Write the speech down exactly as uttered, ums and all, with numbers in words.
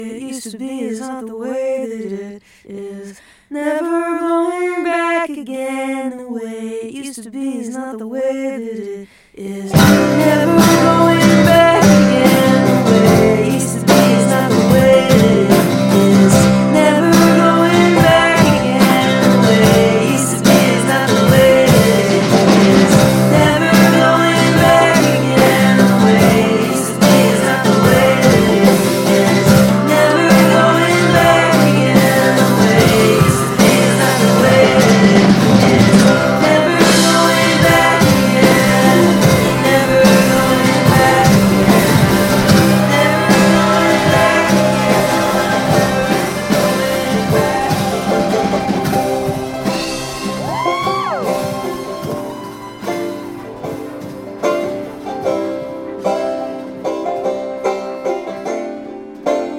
it used to be is not the way that it is. Never going back again. The way it used to be is not the way that it is. Never going